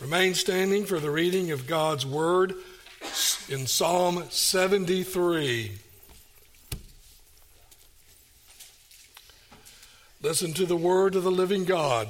Remain standing for the reading of God's Word in Psalm 73. Listen to the word of the living God.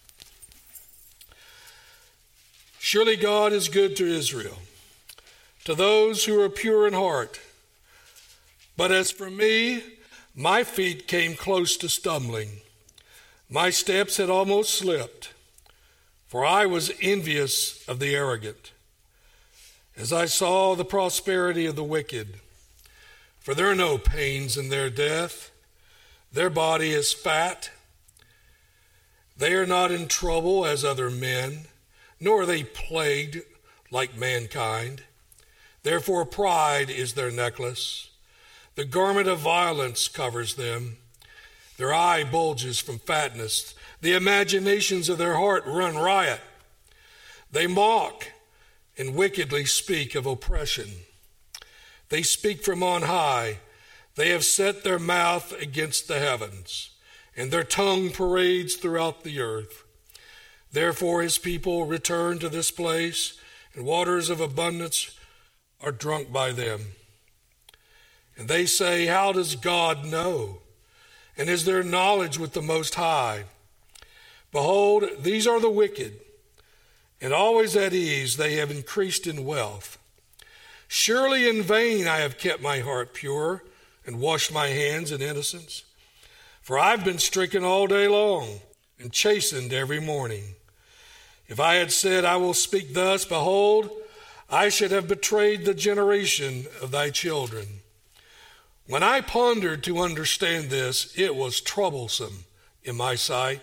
Surely God is good to Israel, to those who are pure in heart. But as for me, my feet came close to stumbling. My steps had almost slipped, for I was envious of the arrogant, as I saw the prosperity of the wicked. For there are no pains in their death. Their body is fat. They are not in trouble as other men, nor are they plagued like mankind. Therefore pride is their necklace. The garment of violence covers them. Their eye bulges from fatness. The imaginations of their heart run riot. They mock and wickedly speak of oppression. They speak from on high. They have set their mouth against the heavens, and their tongue parades throughout the earth. Therefore his people return to this place, and waters of abundance are drunk by them. And they say, how does God know? And is there knowledge with the Most High? Behold, these are the wicked, and always at ease they have increased in wealth. Surely in vain I have kept my heart pure and washed my hands in innocence. For I've been stricken all day long and chastened every morning. If I had said, I will speak thus, behold, I should have betrayed the generation of thy children. When I pondered to understand this, it was troublesome in my sight,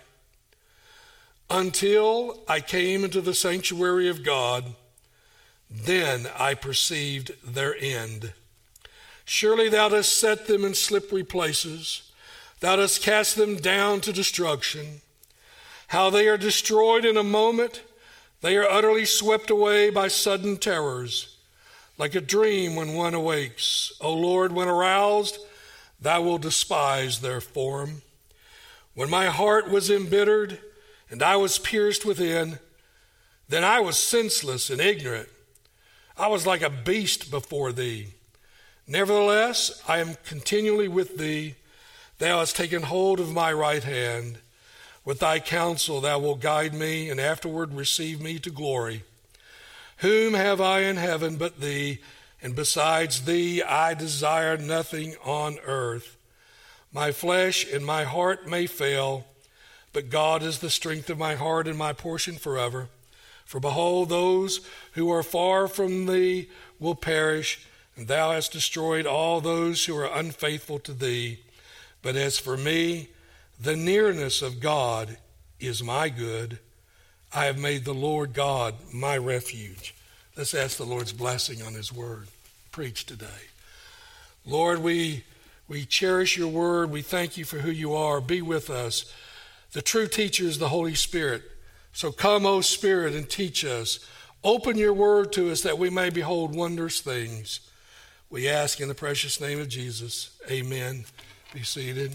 until I came into the sanctuary of God. Then I perceived their end. Surely thou dost set them in slippery places. Thou dost cast them down to destruction. How they are destroyed in a moment. They are utterly swept away by sudden terrors, like a dream when one awakes. O Lord, when aroused, thou wilt despise their form. When my heart was embittered and I was pierced within, then I was senseless and ignorant. I was like a beast before thee. Nevertheless, I am continually with thee. Thou hast taken hold of my right hand. With thy counsel thou wilt guide me, and afterward receive me to glory. Whom have I in heaven but thee? And besides thee I desire nothing on earth. My flesh and my heart may fail, but God is the strength of my heart and my portion forever. For behold, those who are far from thee will perish, and thou hast destroyed all those who are unfaithful to thee. But as for me, the nearness of God is my good. I have made the Lord God my refuge. Let's ask the Lord's blessing on his word preached today. Lord, we cherish your word. We thank you for who you are. Be with us. The true teacher is the Holy Spirit. So come, O Spirit, and teach us. Open your word to us that we may behold wondrous things. We ask in the precious name of Jesus. Amen. Be seated.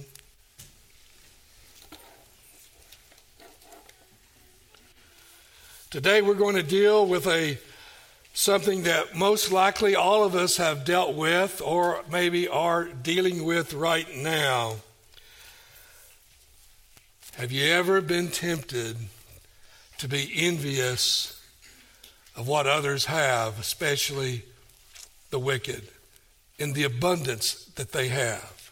Today we're going to deal with something that most likely all of us have dealt with or maybe are dealing with right now. Have you ever been tempted to be envious of what others have, especially the wicked, in the abundance that they have?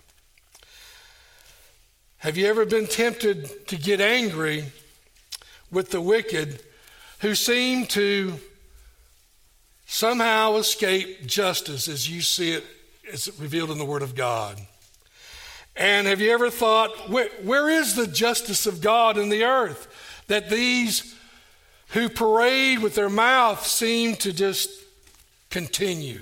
Have you ever been tempted to get angry with the wicked who seem to somehow escape justice as you see it as revealed in the Word of God? And have you ever thought, where is the justice of God in the earth? That these who parade with their mouth seem to just continue.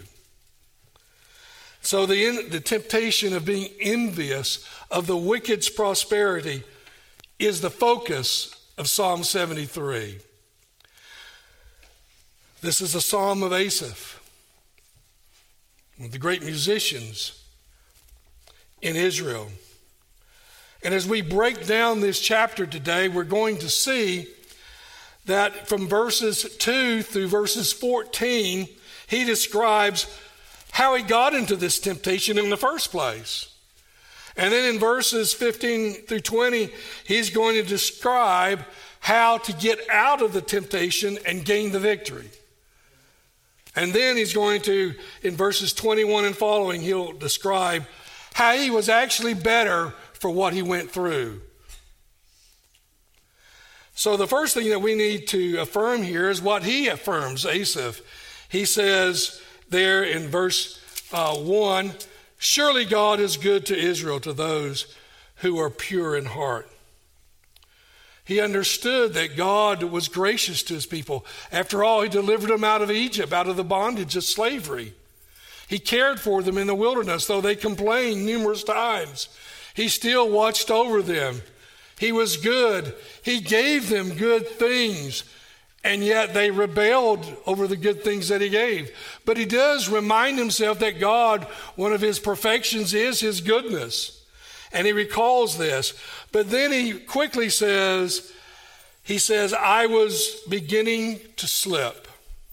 So the temptation of being envious of the wicked's prosperity is the focus of Psalm 73. This is a psalm of Asaph, one of the great musicians in Israel. And as we break down this chapter today, we're going to see that from verses 2 through verses 14, he describes how he got into this temptation in the first place. And then in verses 15 through 20, he's going to describe how to get out of the temptation and gain the victory. And then he's going to, in verses 21 and following, he'll describe how he was actually better for what he went through. So the first thing that we need to affirm here is what he affirms, Asaph. He says there in verse 1, surely God is good to Israel, to those who are pure in heart. He understood that God was gracious to his people. After all, he delivered them out of Egypt, out of the bondage of slavery. He cared for them in the wilderness, though they complained numerous times. He still watched over them. He was good. He gave them good things, and yet they rebelled over the good things that he gave. But he does remind himself that God, one of his perfections is his goodness. And he recalls this. But then he quickly says, I was beginning to slip.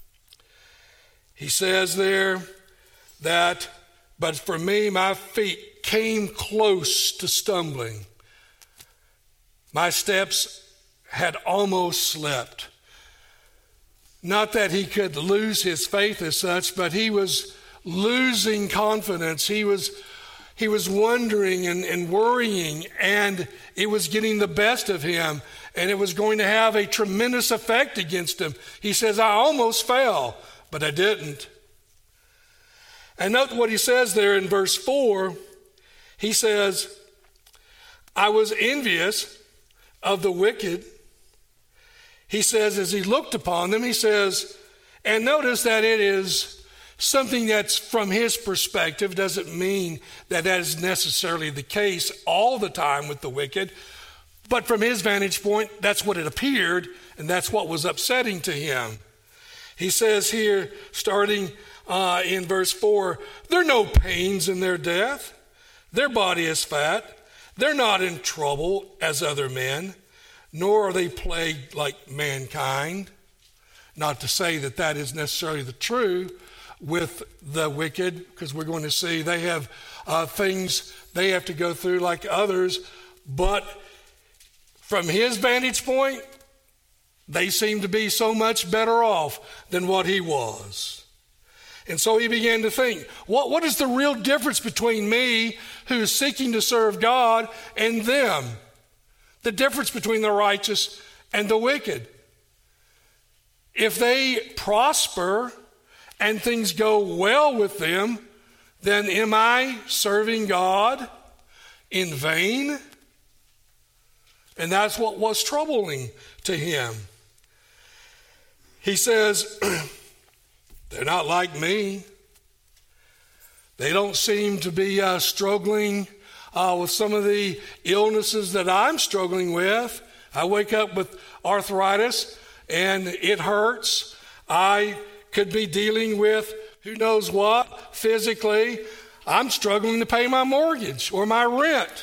He says there that, but for me, my feet came close to stumbling. My steps had almost slipped. Not that he could lose his faith as such, but he was losing confidence. He was wondering and worrying, and it was getting the best of him, and it was going to have a tremendous effect against him. He says, I almost fell, but I didn't. And note what he says there in verse 4. He says, I was envious of the wicked. He says, as he looked upon them, he says, and notice that it is something that's from his perspective. Doesn't mean that is necessarily the case all the time with the wicked, but from his vantage point, that's what it appeared, and that's what was upsetting to him. He says here, starting in verse 4, there are no pains in their death. Their body is fat. They're not in trouble as other men, nor are they plagued like mankind. Not to say that that is necessarily the true with the wicked, because we're going to see they have things they have to go through like others, but from his vantage point, they seem to be so much better off than what he was. And so he began to think, what is the real difference between me, who is seeking to serve God, and them? The difference between the righteous and the wicked. If they prosper and things go well with them, then am I serving God in vain? And that's what was troubling to him. He says, they're not like me. They don't seem to be struggling with some of the illnesses that I'm struggling with. I wake up with arthritis and it hurts. I could be dealing with who knows what physically. I'm struggling to pay my mortgage or my rent.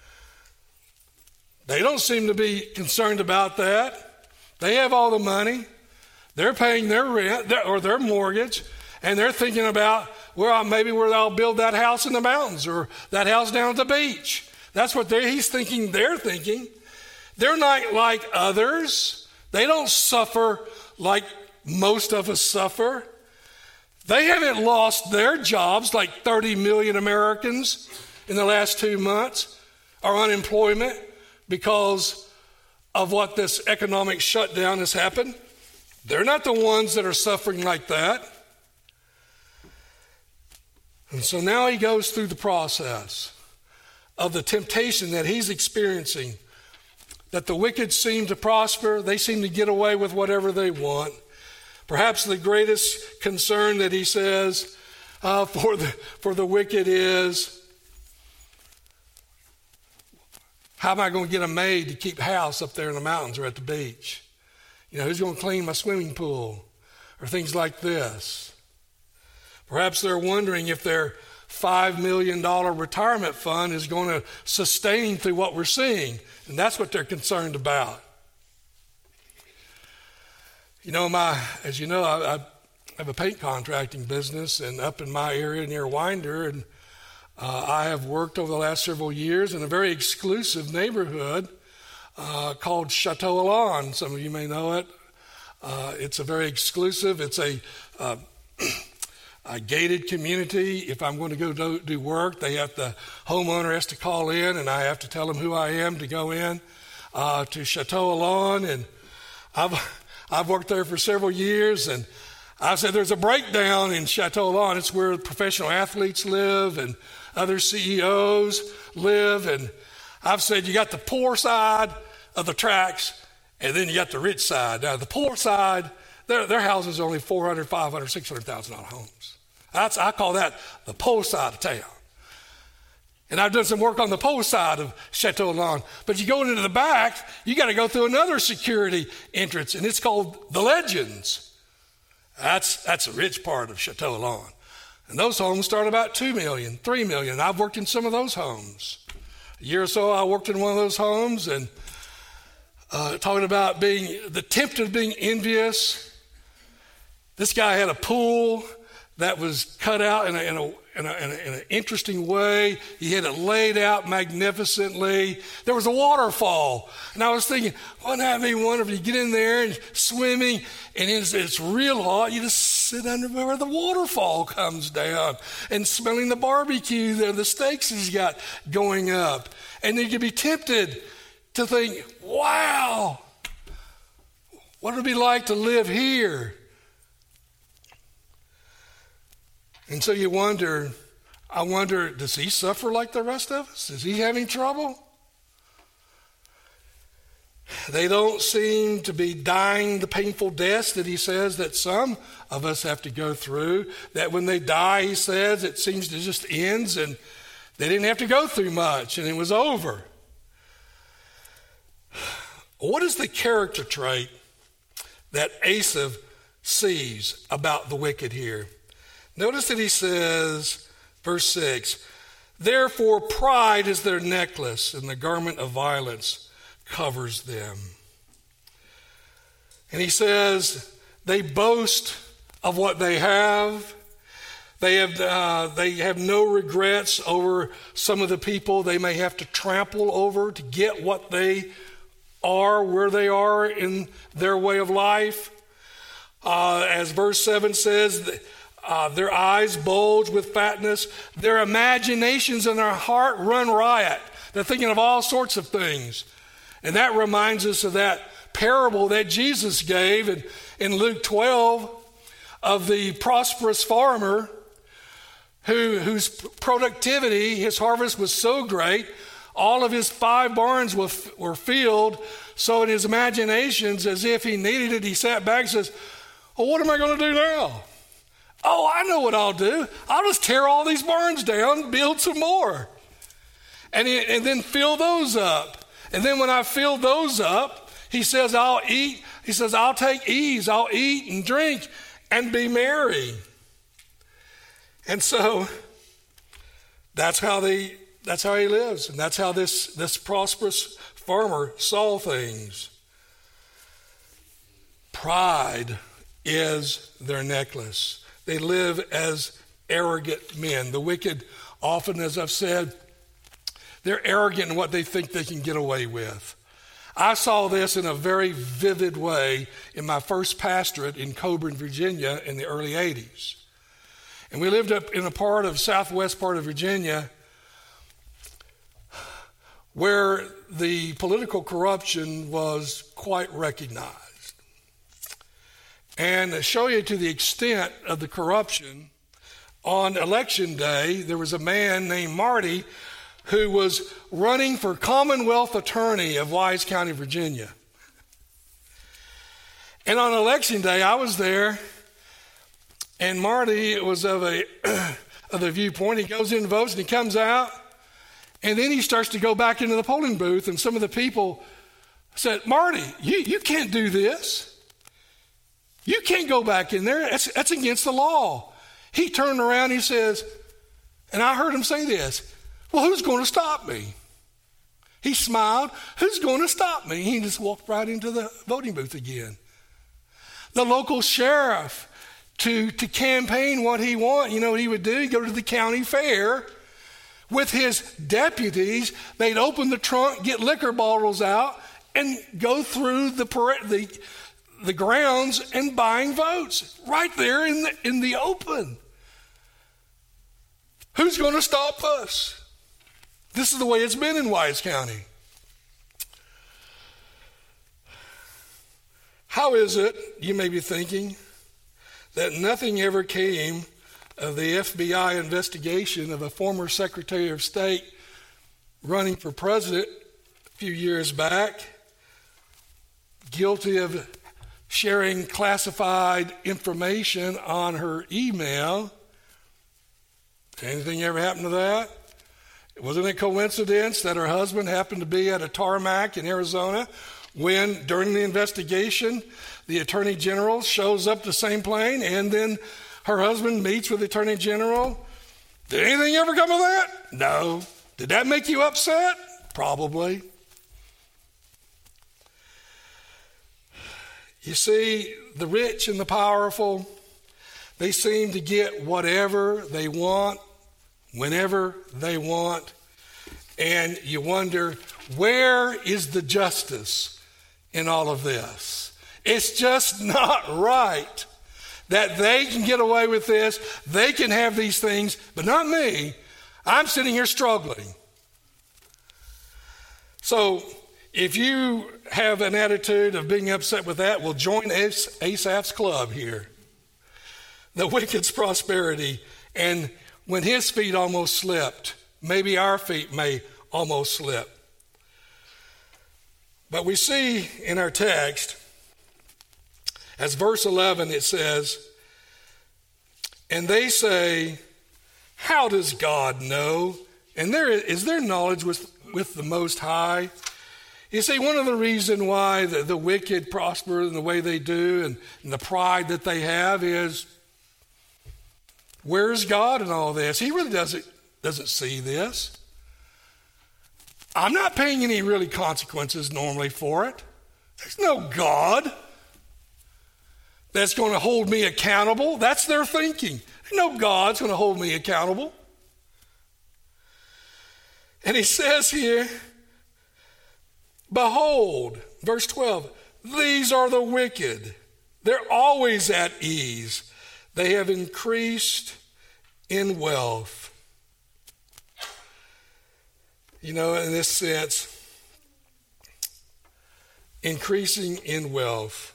They don't seem to be concerned about that. They have all the money. They're paying their rent or their mortgage, and they're thinking about, well, maybe where I'll build that house in the mountains or that house down at the beach. That's what he's thinking they're thinking. They're not like others. They don't suffer like most of us suffer. They haven't lost their jobs like 30 million Americans in the last 2 months, or unemployment because of what this economic shutdown has happened. They're not the ones that are suffering like that. And so now he goes through the process of the temptation that he's experiencing, that the wicked seem to prosper, they seem to get away with whatever they want. Perhaps the greatest concern that he says for the wicked is, how am I going to get a maid to keep house up there in the mountains or at the beach? You know, who's going to clean my swimming pool? Or things like this. Perhaps they're wondering if their $5 million retirement fund is going to sustain through what we're seeing. And that's what they're concerned about. As you know, I have a paint contracting business, and up in my area near Winder, and I have worked over the last several years in a very exclusive neighborhood called Chateau Elan. Some of you may know it. It's a very exclusive. It's a gated community. If I'm going to go do work, the homeowner has to call in, and I have to tell him who I am to go in to Chateau Elan. And I've worked there for several years, and I said there's a breakdown in Chateau Elan. It's where professional athletes live and other CEOs live. And I've said you got the poor side of the tracks, and then you got the rich side. Now, the poor side, their houses are only $400,000, $500,000, $600,000 homes. I call that the poor side of town. And I've done some work on the poor side of Chateau Elan. But you go into the back, you got to go through another security entrance, and it's called the Legends. That's the rich part of Chateau Elan. And those homes start about $2 million, $3 million. I've worked in some of those homes. A year or so, I worked in one of those homes, and talking about being the tempted of being envious. This guy had a pool that was cut out in an interesting way. He had it laid out magnificently. There was a waterfall. And I was thinking, wouldn't that be wonderful? You get in there and swimming, and it's real hot. You just sit under where the waterfall comes down and smelling the barbecue there, the steaks he's got going up. And then you could be tempted to think, wow, what would it be like to live here? And so you wonder, does he suffer like the rest of us? Is he having trouble? They don't seem to be dying the painful deaths that he says that some of us have to go through. That when they die, he says, it seems to just ends, and they didn't have to go through much, and it was over. What is the character trait that Asaph sees about the wicked here? Notice that he says, verse 6, therefore pride is their necklace, and the garment of violence covers them. And he says, they boast of what they have. They have no regrets over some of the people they may have to trample over to get what they are, where they are in their way of life. As verse 7 says, their eyes bulge with fatness. Their imaginations in their heart run riot. They're thinking of all sorts of things. And that reminds us of that parable that Jesus gave in Luke 12 of the prosperous farmer whose productivity, his harvest was so great, all of his 5 barns were filled. So in his imaginations, as if he needed it, he sat back and says, well, what am I going to do now? Oh, I know what I'll do. I'll just tear all these barns down, build some more. And then fill those up. And then when I fill those up, he says, I'll eat. He says, I'll take ease. I'll eat and drink and be merry. And so that's how he lives. And that's how this prosperous farmer saw things. Pride is their necklace. They live as arrogant men. The wicked often, as I've said, they're arrogant in what they think they can get away with. I saw this in a very vivid way in my first pastorate in Coburn, Virginia in the early 80s. And we lived up in a part of southwest part of Virginia where the political corruption was quite recognized. And to show you to the extent of the corruption, on election day, there was a man named Marty who was running for Commonwealth Attorney of Wise County, Virginia. And on election day, I was there, and Marty was of a viewpoint. He goes in and votes, and he comes out, and then he starts to go back into the polling booth, and some of the people said, Marty, you can't do this. You can't go back in there. That's against the law. He turned around, he says, and I heard him say this, well, who's going to stop me? He smiled. Who's going to stop me? He just walked right into the voting booth again. the local sheriff to campaign what he want. You know what he would do? He'd go to the county fair with his deputies. They'd open the trunk, get liquor bottles out, and go through the grounds and buying votes right there in the open. Who's going to stop us? This is the way it's been in Wise County. How is it, you may be thinking, that nothing ever came of the FBI investigation of a former Secretary of State running for president a few years back, guilty of sharing classified information on her email? Anything ever happened to that? Wasn't it a coincidence that her husband happened to be at a tarmac in Arizona when, during the investigation, the Attorney General shows up the same plane, and then her husband meets with the Attorney General? Did anything ever come of that? No. Did that make you upset? Probably. You see, the rich and the powerful, they seem to get whatever they want, whenever they want. And you wonder, where is the justice in all of this? It's just not right that they can get away with this. They can have these things, but not me. I'm sitting here struggling. So if you have an attitude of being upset with that, well, join Asaph's club here. The wicked's prosperity. And when his feet almost slipped, maybe our feet may almost slip. But we see in our text, as verse 11, it says, and they say, how does God know? And is there knowledge with the Most High? You see, one of the reasons why the wicked prosper in the way they do and the pride that they have is, where's God in all this? He really doesn't see this. I'm not paying any really consequences normally for it. There's no God that's going to hold me accountable. That's their thinking. No God's going to hold me accountable. And he says here, behold, verse 12, these are the wicked. They're always at ease. They have increased in wealth. You know, in this sense, increasing in wealth.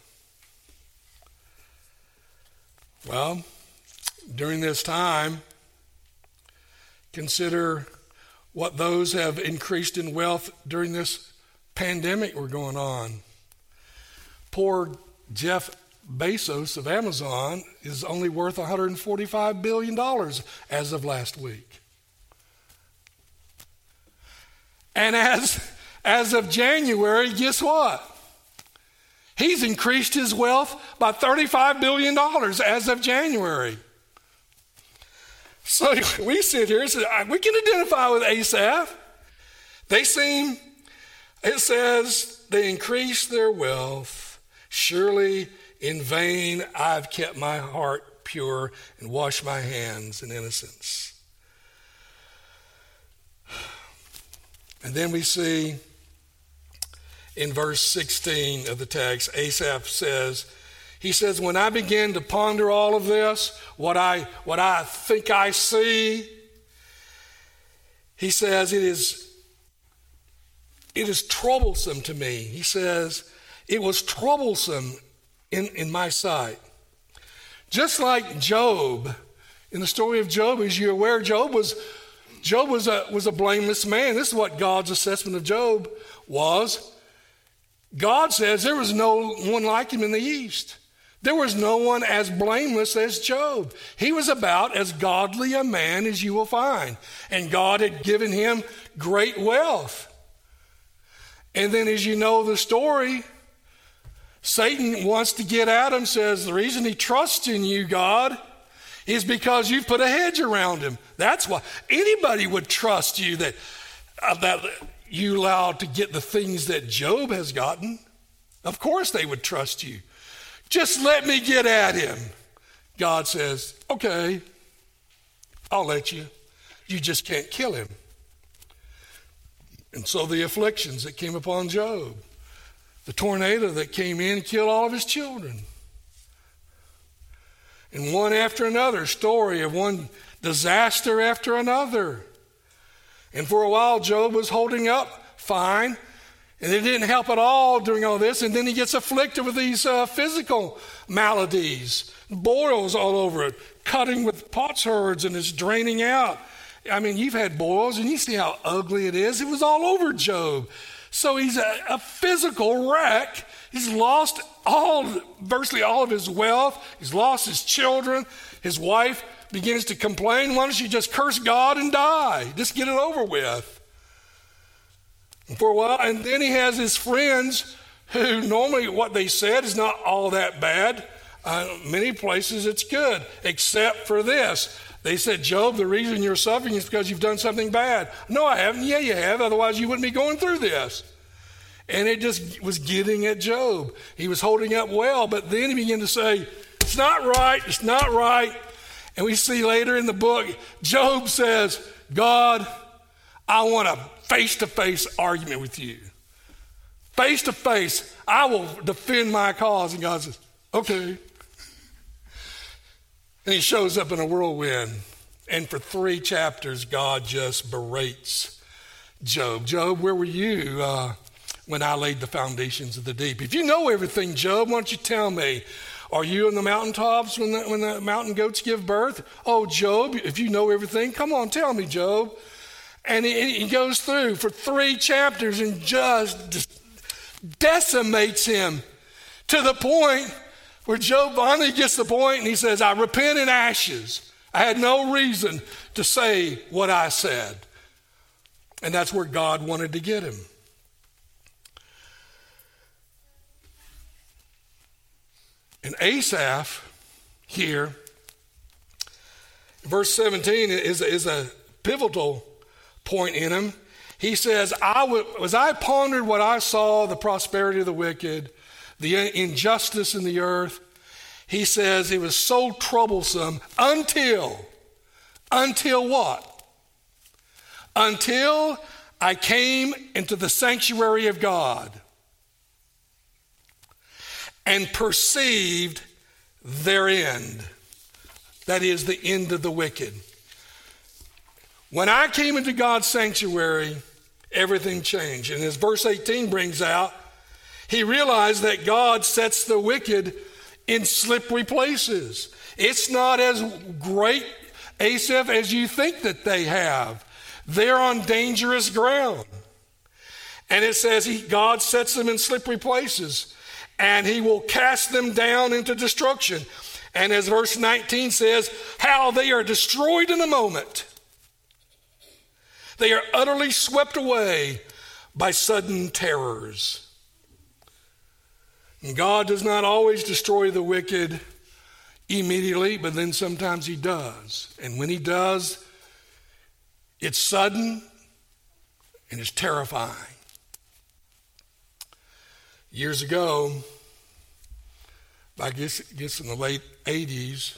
Well, during this time, consider what those have increased in wealth during this pandemic we're going on. Poor Jeff Bezos of Amazon is only worth $145 billion as of last week. And as of January, guess what? He's increased his wealth by $35 billion as of January. So we sit here and say, we can identify with Asaph. It says, they increase their wealth. Surely in vain I've kept my heart pure and washed my hands in innocence. And then we see in verse 16 of the text, Asaph says, he says, when I begin to ponder all of this, what I think I see, he says, it is troublesome to me. He says, it was troublesome in my sight. Just like Job, in the story of Job, as you're aware, Job was a blameless man. This is what God's assessment of Job was. God says there was no one like him in the East. There was no one as blameless as Job. He was about as godly a man as you will find. And God had given him great wealth. And then as you know the story, Satan wants to get at him, says the reason he trusts in you, God, is because you've put a hedge around him. That's why anybody would trust you that you allowed to get the things that Job has gotten. Of course they would trust you. Just let me get at him. God says, okay, I'll let you. You just can't kill him. And so the afflictions that came upon Job, the tornado that came in and killed all of his children. And one after another, story of one disaster after another. And for a while, Job was holding up fine, and it didn't help at all during all this. And then he gets afflicted with these physical maladies, boils all over it, cutting with potsherds, and it's draining out. I mean, you've had boils, and you see how ugly it is. It was all over Job. So he's a physical wreck. He's lost virtually all of his wealth. He's lost his children. His wife begins to complain. Why don't you just curse God and die? Just get it over with. And for a while, and then he has his friends who normally what they said is not all that bad. Many places it's good, except for this. They said, Job, the reason you're suffering is because you've done something bad. No, I haven't. Yeah, you have. Otherwise, you wouldn't be going through this. And it just was getting at Job. He was holding up well, but then he began to say, it's not right. It's not right. And we see later in the book, Job says, God, I want a face-to-face argument with you. Face-to-face, I will defend my cause. And God says, okay. And he shows up in a whirlwind. And for 3 chapters, God just berates Job. Job, where were you when I laid the foundations of the deep? If you know everything, Job, why don't you tell me? Are you in the mountaintops when the mountain goats give birth? Oh, Job, if you know everything, come on, tell me, Job. And he goes through for 3 chapters and just decimates him to the point where Job finally gets the point and he says, I repent in ashes. I had no reason to say what I said. And that's where God wanted to get him. And Asaph here, verse 17 is a pivotal point in him. He says, as I pondered what I saw, the prosperity of the wicked, the injustice in the earth, he says it was so troublesome until what? Until I came into the sanctuary of God and perceived their end. That is the end of the wicked. When I came into God's sanctuary, everything changed. And as verse 18 brings out, he realized that God sets the wicked in slippery places. It's not as great, Asaph, as you think that they have. They're on dangerous ground. And it says God sets them in slippery places, and he will cast them down into destruction. And as verse 19 says, how they are destroyed in a moment. They are utterly swept away by sudden terrors. And God does not always destroy the wicked immediately, but then sometimes he does. And when he does, it's sudden and it's terrifying. Years ago, I guess in the late 80s,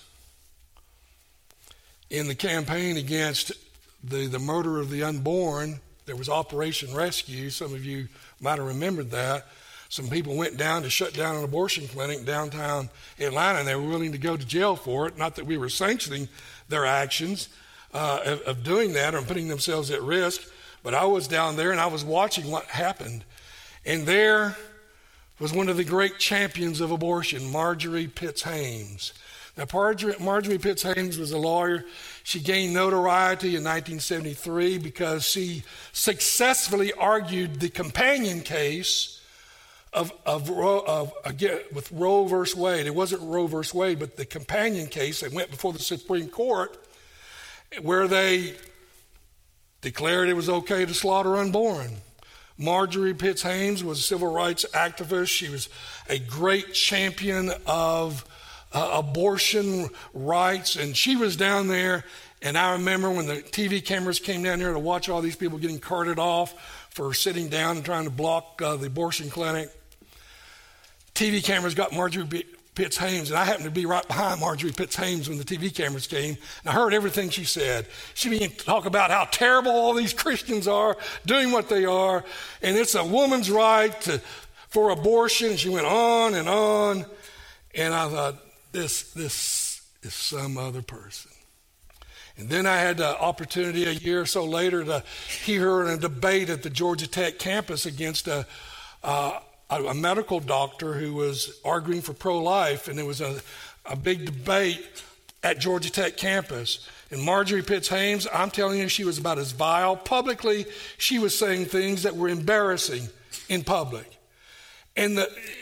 in the campaign against the murder of the unborn, there was Operation Rescue. Some of you might have remembered that. Some people went down to shut down an abortion clinic in downtown Atlanta, and they were willing to go to jail for it. Not that we were sanctioning their actions of doing that or putting themselves at risk, but I was down there and I was watching what happened. And there was one of the great champions of abortion, Marjorie Pitts Haynes. Now, Marjorie Pitts Haynes was a lawyer. She gained notoriety in 1973 because she successfully argued the companion case with Roe versus Wade. It wasn't Roe versus Wade, but the companion case that went before the Supreme Court, where they declared it was okay to slaughter unborn. Marjorie Pitts Haynes was a civil rights activist. She was a great champion of abortion rights, and she was down there. And I remember when the TV cameras came down there to watch all these people getting carted off for sitting down and trying to block the abortion clinic. TV cameras got Marjorie Pitts Haynes, and I happened to be right behind Marjorie Pitts Haynes when the TV cameras came, and I heard everything she said. She began to talk about how terrible all these Christians are doing what they are, and it's a woman's right for abortion. And she went on, and I thought, this is some other person. And then I had the opportunity a year or so later to hear her in a debate at the Georgia Tech campus against a medical doctor who was arguing for pro-life, and it was a big debate at Georgia Tech campus. And Marjorie Pitts Haynes, I'm telling you, she was about as vile. Publicly, she was saying things that were embarrassing in public. And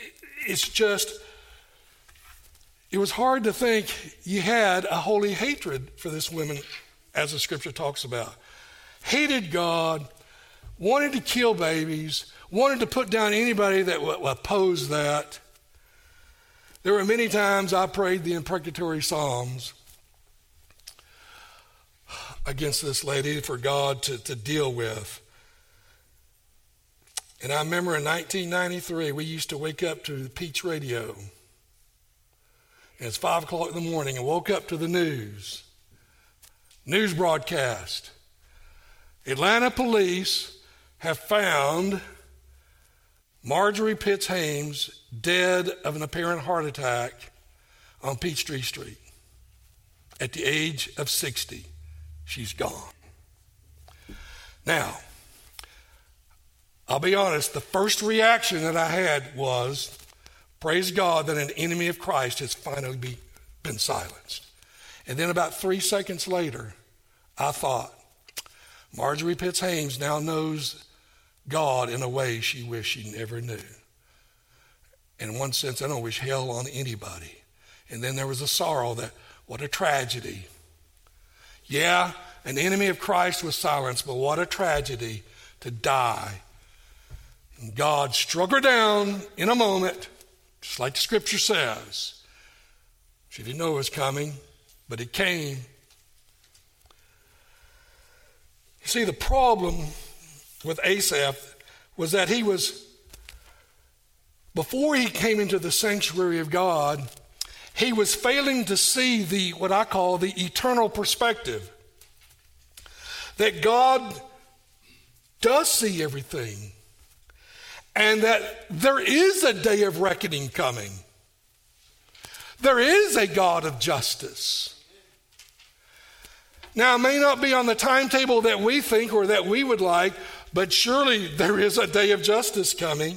it was hard to think you had a holy hatred for this woman, as the scripture talks about. Hated God, wanted to kill babies, wanted to put down anybody that would oppose that. There were many times I prayed the imprecatory psalms against this lady for God to deal with. And I remember in 1993, we used to wake up to the Peach Radio. And it's 5 o'clock in the morning, and woke up to the news broadcast. Atlanta police have found Marjorie Pitts Haynes dead of an apparent heart attack on Peachtree Street at the age of 60. She's gone. Now, I'll be honest, the first reaction that I had was, praise God that an enemy of Christ has finally been silenced. And then about 3 seconds later, I thought, Marjorie Pitts Haynes now knows God in a way she wished she never knew. In one sense, I don't wish hell on anybody. And then there was a sorrow that, what a tragedy. Yeah, an enemy of Christ was silenced, but what a tragedy to die. And God struck her down in a moment, just like the scripture says. She didn't know it was coming, but it came. You see, the problem with Asaph was that before he came into the sanctuary of God, he was failing to see what I call the eternal perspective. That God does see everything. And that there is a day of reckoning coming. There is a God of justice. Now, it may not be on the timetable that we think or that we would like, but surely there is a day of justice coming.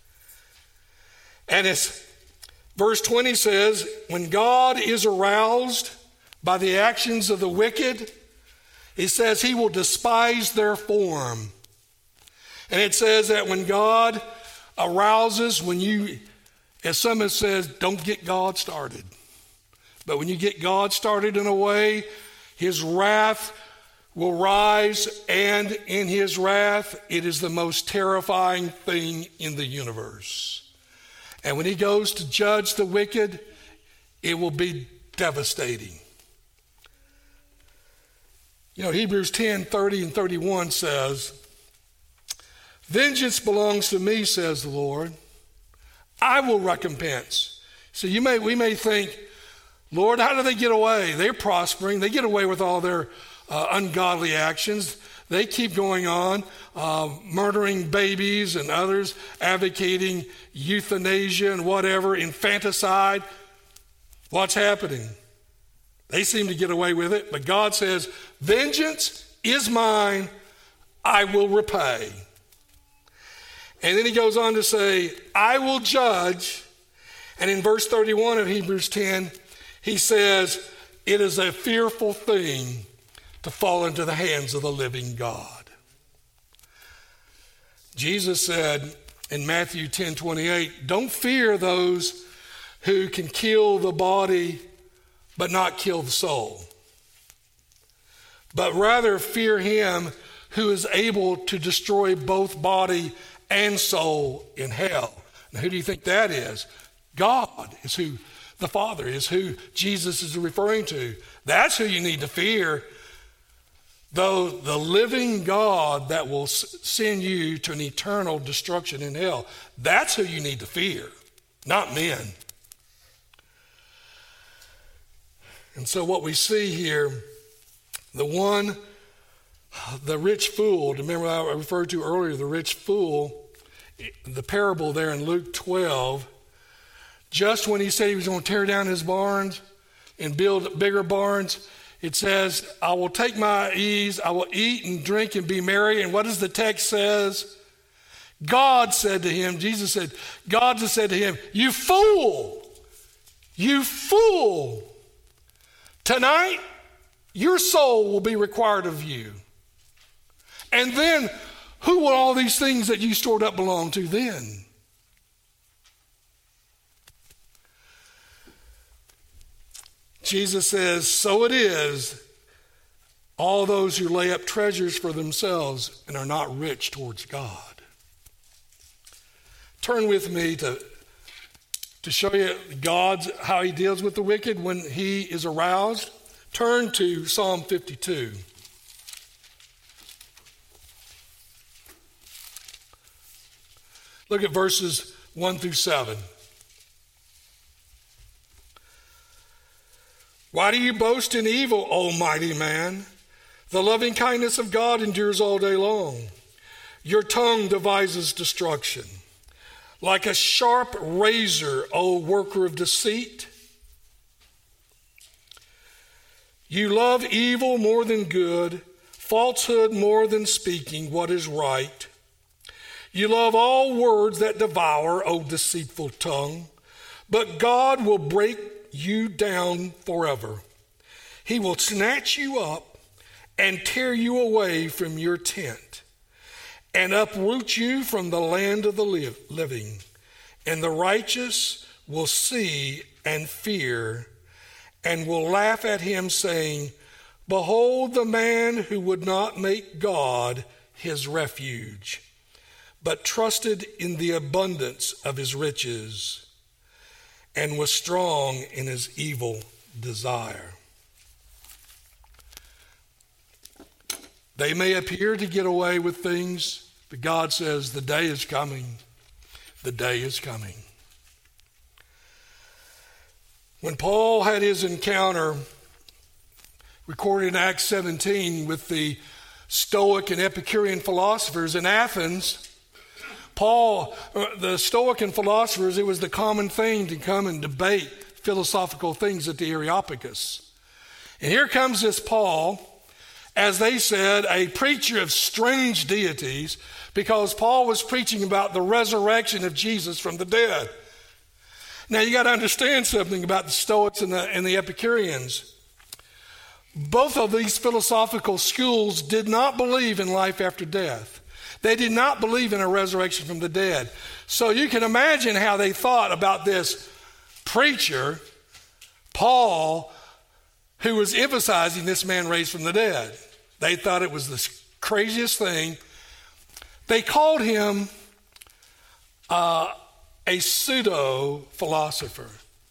And as verse 20 says, when God is aroused by the actions of the wicked, he says he will despise their form. And it says that when God arouses, as some have said, don't get God started. But when you get God started in a way, his wrath will rise, and in his wrath, it is the most terrifying thing in the universe. And when he goes to judge the wicked, it will be devastating. Hebrews 10:30 and 31 says, vengeance belongs to me, says the Lord. I will recompense. So we may think, Lord, how do they get away? They're prospering. They get away with all their ungodly actions. They keep going on, murdering babies and others, advocating euthanasia and whatever, infanticide. What's happening? They seem to get away with it, but God says, vengeance is mine, I will repay. And then he goes on to say, I will judge. And in verse 31 of Hebrews 10, he says, it is a fearful thing to fall into the hands of the living God. Jesus said in Matthew 10:28, don't fear those who can kill the body but not kill the soul, but rather fear him who is able to destroy both body and soul in hell. Now, who do you think that is? God is who, the Father is who Jesus is referring to. That's who you need to fear. Though the living God that will send you to an eternal destruction in hell, that's who you need to fear, not men. And so what we see here, the rich fool, remember I referred to earlier, the rich fool, the parable there in Luke 12, just when he said he was going to tear down his barns and build bigger barns, it says, I will take my ease, I will eat and drink and be merry. And what does the text says? God said to him, Jesus said, God just said to him, you fool, tonight your soul will be required of you. And then who will all these things that you stored up belong to then? Jesus says, so it is, all those who lay up treasures for themselves and are not rich towards God. Turn with me to show you how he deals with the wicked when he is aroused. Turn to Psalm 52. Look at verses 1 through 7. Why do you boast in evil, O mighty man? The loving kindness of God endures all day long. Your tongue devises destruction. Like a sharp razor, O worker of deceit. You love evil more than good, falsehood more than speaking what is right. You love all words that devour, O deceitful tongue. But God will break you down forever. He will snatch you up and tear you away from your tent and uproot you from the land of the living. And the righteous will see and fear and will laugh at him, saying, behold the man who would not make God his refuge, but trusted in the abundance of his riches and was strong in his evil desire. They may appear to get away with things, but God says the day is coming. The day is coming. When Paul had his encounter recorded in Acts 17 with the Stoic and Epicurean philosophers in Athens, the Stoic and philosophers, it was the common thing to come and debate philosophical things at the Areopagus. And here comes this Paul, as they said, a preacher of strange deities, because Paul was preaching about the resurrection of Jesus from the dead. Now you got to understand something about the Stoics and the Epicureans. Both of these philosophical schools did not believe in life after death. They did not believe in a resurrection from the dead. So you can imagine how they thought about this preacher, Paul, who was emphasizing this man raised from the dead. They thought it was the craziest thing. They called him a pseudo-philosopher.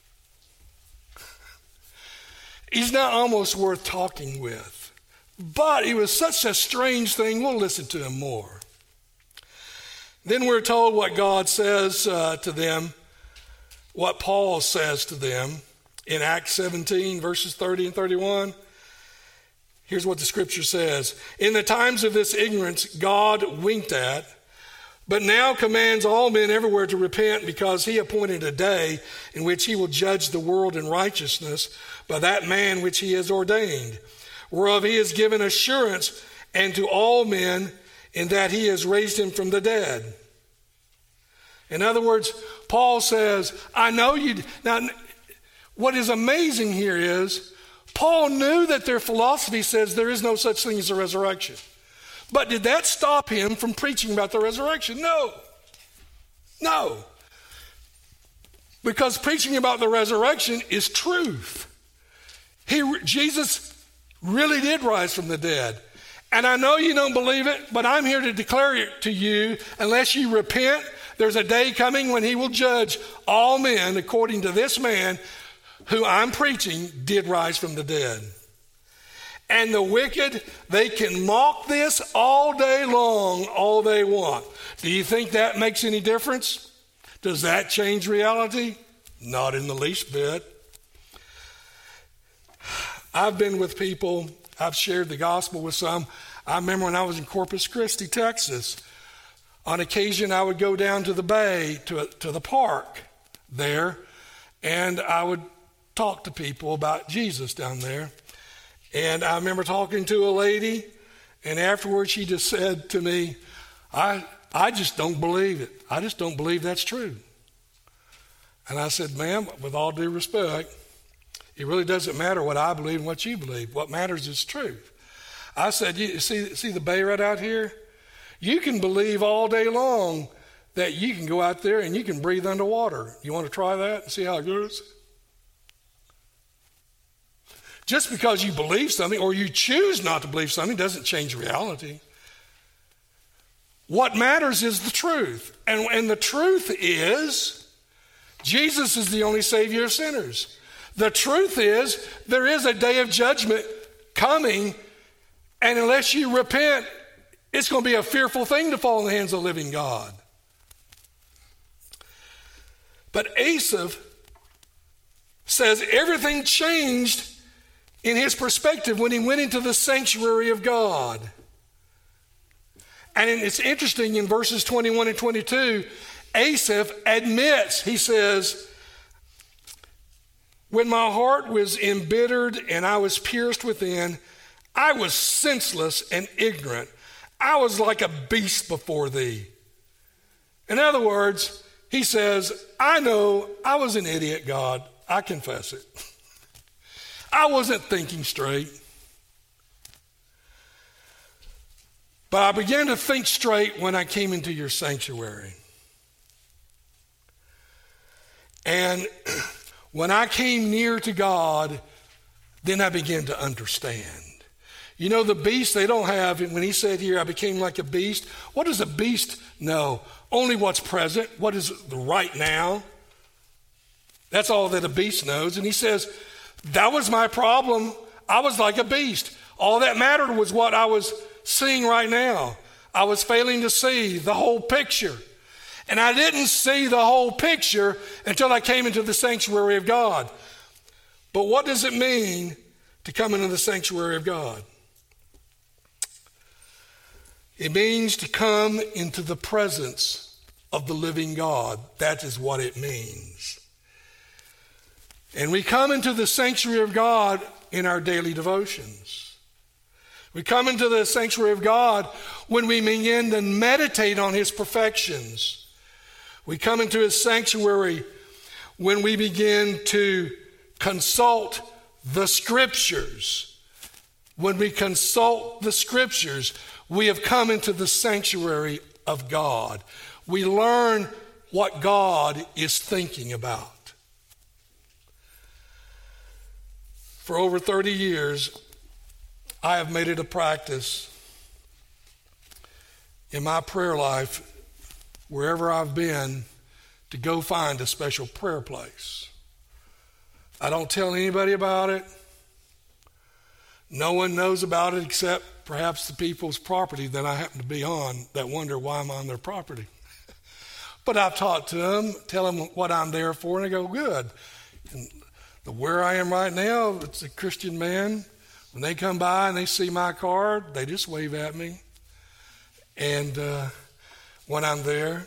He's not almost worth talking with. But he was such a strange thing, we'll listen to him more. Then we're told what God says to them, what Paul says to them in Acts 17, verses 30 and 31. Here's what the scripture says. In the times of this ignorance, God winked at, but now commands all men everywhere to repent, because he appointed a day in which he will judge the world in righteousness by that man which he has ordained, whereof he has given assurance and to all men, in that he has raised him from the dead. In other words, Paul says, I know you. Now, what is amazing here is, Paul knew that their philosophy says there is no such thing as a resurrection. But did that stop him from preaching about the resurrection? No. Because preaching about the resurrection is truth. Jesus really did rise from the dead. And I know you don't believe it, but I'm here to declare it to you. Unless you repent, there's a day coming when he will judge all men according to this man who I'm preaching did rise from the dead. And the wicked, they can mock this all day long, all they want. Do you think that makes any difference? Does that change reality? Not in the least bit. I've been with people, I've shared the gospel with some. I remember when I was in Corpus Christi, Texas, on occasion I would go down to the bay, to the park there, and I would talk to people about Jesus down there. And I remember talking to a lady, and afterwards she just said to me, I just don't believe it. I just don't believe that's true. And I said, ma'am, with all due respect, it really doesn't matter what I believe and what you believe. What matters is truth. I said, you see the bay right out here? You can believe all day long that you can go out there and you can breathe underwater. You want to try that and see how it goes? Just because you believe something or you choose not to believe something doesn't change reality. What matters is the truth. And the truth is, Jesus is the only Savior of sinners. The truth is, there is a day of judgment coming, and unless you repent, it's going to be a fearful thing to fall in the hands of the living God. But Asaph says everything changed in his perspective when he went into the sanctuary of God. And it's interesting, in verses 21 and 22, Asaph admits, he says, when my heart was embittered and I was pierced within, I was senseless and ignorant. I was like a beast before thee. In other words, he says, I know I was an idiot, God. I confess it. I wasn't thinking straight. But I began to think straight when I came into your sanctuary. And when I came near to God, then I began to understand. You know, the beast, they don't have, when he said here, I became like a beast. What does a beast know? Only what's present. What is the right now? That's all that a beast knows. And he says, that was my problem. I was like a beast. All that mattered was what I was seeing right now. I was failing to see the whole picture. And I didn't see the whole picture until I came into the sanctuary of God. But what does it mean to come into the sanctuary of God? It means to come into the presence of the living God. That is what it means. And we come into the sanctuary of God in our daily devotions. We come into the sanctuary of God when we begin to meditate on his perfections. We come into his sanctuary when we begin to consult the scriptures. When we consult the scriptures, we have come into the sanctuary of God. We learn what God is thinking about. For over 30 years, I have made it a practice in my prayer life, wherever I've been, to go find a special prayer place. I don't tell anybody about it. No one knows about it except perhaps the people's property that I happen to be on that wonder why I'm on their property. But I've talked to them, tell them what I'm there for, and they go, good. And where I am right now, it's a Christian man. When they come by and they see my card, they just wave at me. And when I'm there,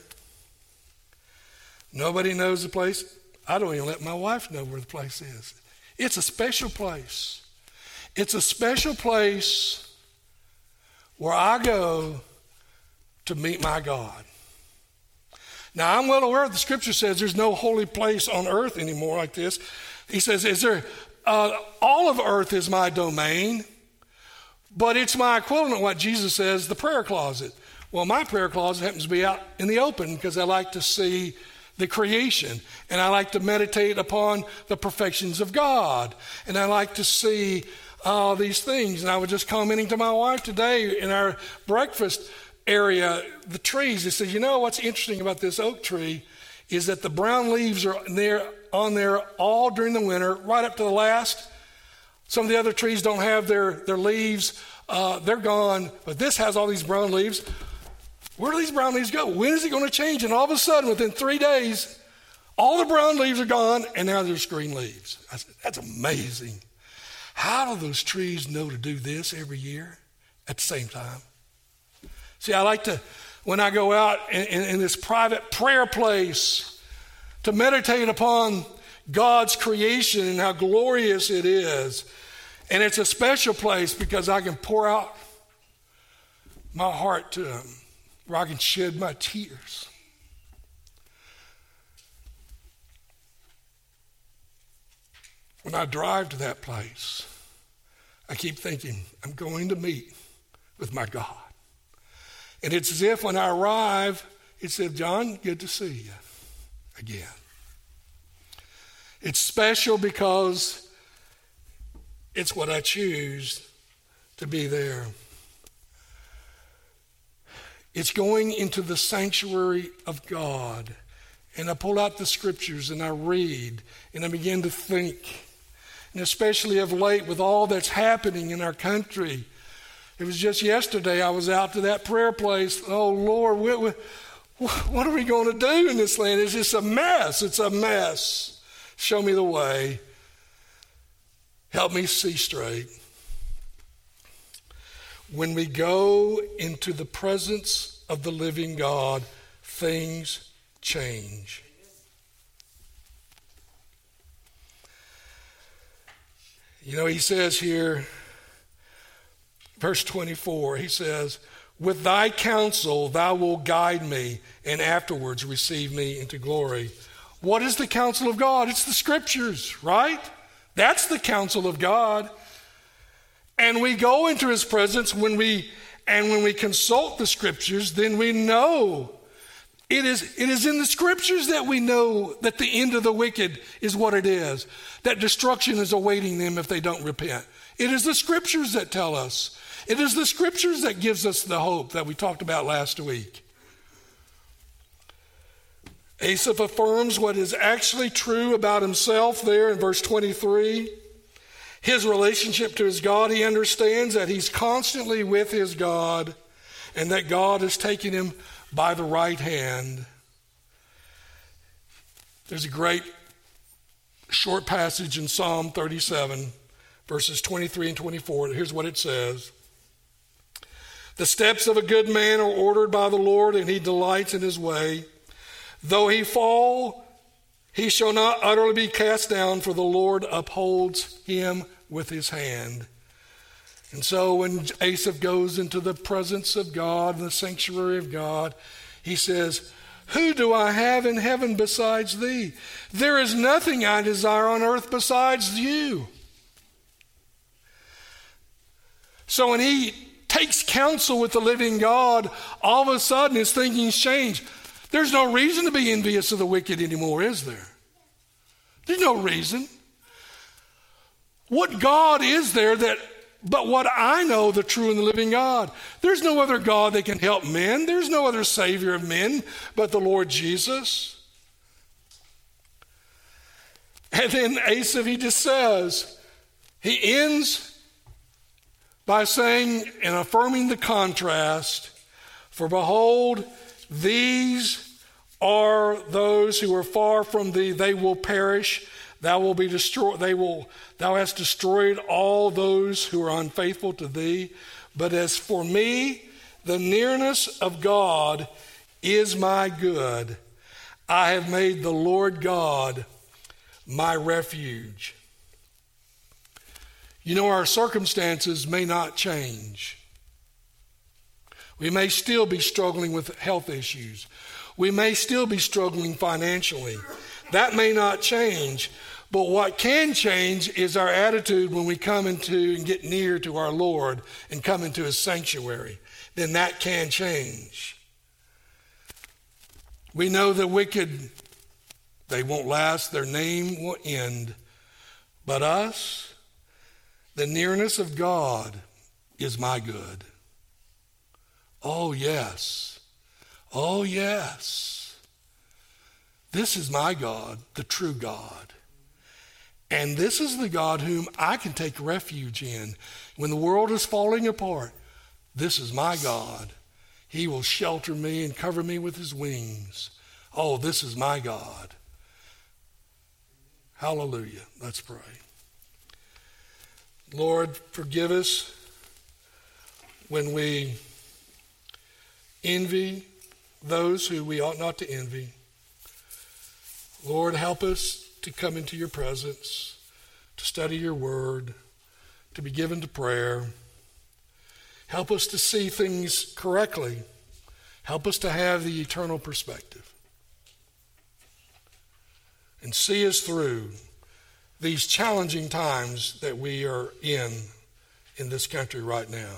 nobody knows the place. I don't even let my wife know where the place is. It's a special place. It's a special place where I go to meet my God. Now, I'm well aware the scripture says there's no holy place on earth anymore like this. He says, all of earth is my domain, but it's my equivalent, what Jesus says, the prayer closet. Well, my prayer closet happens to be out in the open because I like to see the creation, and I like to meditate upon the perfections of God, and I like to see these things. And I was just commenting to my wife today in our breakfast area, the trees. They said, you know what's interesting about this oak tree is that the brown leaves are on there all during the winter, right up to the last. Some of the other trees don't have their leaves. They're gone, but this has all these brown leaves. Where do these brown leaves go? When is it going to change? And all of a sudden, within 3 days, all the brown leaves are gone, and now there's green leaves. I said, that's amazing. How do those trees know to do this every year at the same time? See, I like to, when I go out in this private prayer place to meditate upon God's creation and how glorious it is. And it's a special place because I can pour out my heart to Him, where I can shed my tears. When I drive to that place, I keep thinking, I'm going to meet with my God. And it's as if when I arrive, it said, John, good to see you again. It's special because it's what I choose to be there. It's going into the sanctuary of God. And I pull out the scriptures and I read and I begin to think. And especially of late with all that's happening in our country. It was just yesterday I was out to that prayer place. Oh, Lord, what are we going to do in this land? It's just a mess. It's a mess. Show me the way. Help me see straight. When we go into the presence of the living God, things change. You know, he says here, verse 24, he says, with thy counsel thou wilt guide me, and afterwards receive me into glory. What is the counsel of God? It's the scriptures, right? That's the counsel of God. And we go into his presence when we consult the scriptures, then we know it is in the scriptures that we know that the end of the wicked is what it is, that destruction is awaiting them if they don't repent. It is the scriptures that tell us. It is the scriptures that gives us the hope that we talked about last week. Asaph affirms what is actually true about himself there in verse 23. His relationship to his God, he understands that he's constantly with his God and that God is taking him by the right hand. There's a great short passage in Psalm 37, verses 23 and 24. Here's what it says. The steps of a good man are ordered by the Lord, and he delights in his way. Though he fall, he shall not utterly be cast down, for the Lord upholds him with his hand. And so when Asaph goes into the presence of God, the sanctuary of God, he says, who do I have in heaven besides thee? There is nothing I desire on earth besides you. So when he takes counsel with the living God, all of a sudden his thinking's changed. There's no reason to be envious of the wicked anymore, is there? There's no reason. What God is there but what I know, the true and the living God? There's no other God that can help men. There's no other Savior of men but the Lord Jesus. And then Asaph, he just says, he ends by saying and affirming the contrast, for behold, these are those who are far from thee. They will perish. Thou will be destroyed. Thou hast destroyed all those who are unfaithful to thee. But as for me, the nearness of God is my good. I have made the Lord God my refuge. You know, our circumstances may not change. We may still be struggling with health issues. We may still be struggling financially. That may not change. But what can change is our attitude when we come into and get near to our Lord and come into his sanctuary. Then that can change. We know the wicked, they won't last. Their name will end. But us, the nearness of God is my good. Oh, yes. Oh, yes. This is my God, the true God. And this is the God whom I can take refuge in. When the world is falling apart, this is my God. He will shelter me and cover me with his wings. Oh, this is my God. Hallelujah. Let's pray. Lord, forgive us when we envy those who we ought not to envy. Lord, help us to come into your presence, to study your word, to be given to prayer. Help us to see things correctly. Help us to have the eternal perspective. And see us through these challenging times that we are in this country right now.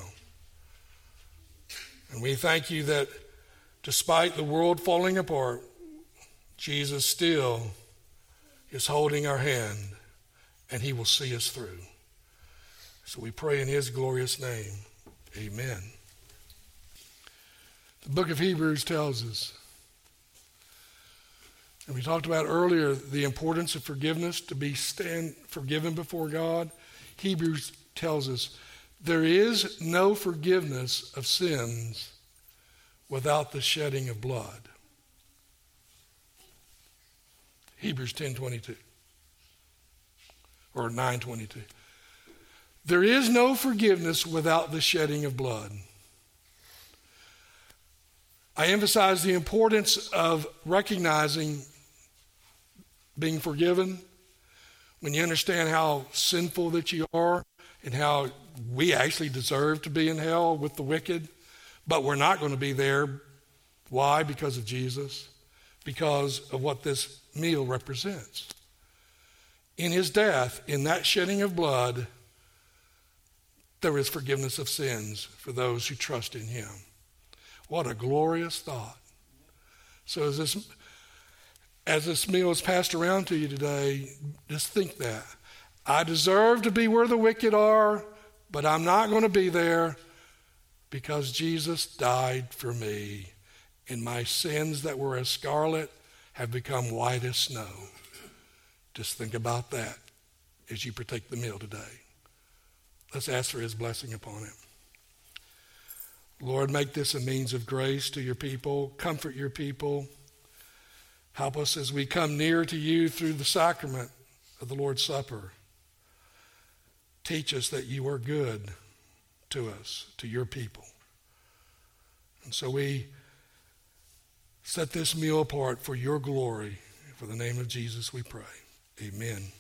And we thank you that despite the world falling apart, Jesus still is holding our hand, and he will see us through. So we pray in his glorious name. Amen. The book of Hebrews tells us, and we talked about earlier the importance of forgiveness, to be forgiven before God. Hebrews tells us there is no forgiveness of sins without the shedding of blood. Hebrews 10:22 or 9:22. There is no forgiveness without the shedding of blood. I emphasize the importance of recognizing being forgiven when you understand how sinful that you are and how we actually deserve to be in hell with the wicked, but we're not going to be there. Why? Because of Jesus, because of what this meal represents. In his death, in that shedding of blood, there is forgiveness of sins for those who trust in him. What a glorious thought. So as this meal is passed around to you today, just think that. I deserve to be where the wicked are, but I'm not going to be there because Jesus died for me, and my sins that were as scarlet have become white as snow. Just think about that as you partake the meal today. Let's ask for his blessing upon it. Lord, make this a means of grace to your people. Comfort your people. Help us as we come near to you through the sacrament of the Lord's Supper. Teach us that you are good to us, to your people. And so we set this meal apart for your glory. For the name of Jesus we pray. Amen.